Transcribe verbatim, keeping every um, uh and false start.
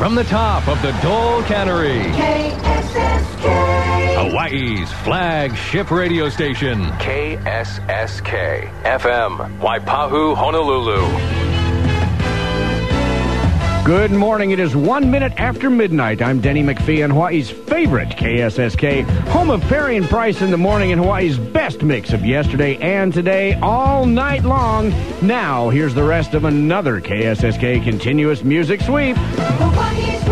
from the top of the Dole Cannery. K S S K. Hawaii's flagship radio station. K S S K F M, Waipahu, Honolulu. Good morning. It is one minute after midnight. I'm Denny McPhee, and Hawaii's favorite K S S K, home of Perry and Price in the morning and Hawaii's best mix of yesterday and today all night long. Now, here's the rest of another K S S K continuous music sweep. Hawaii's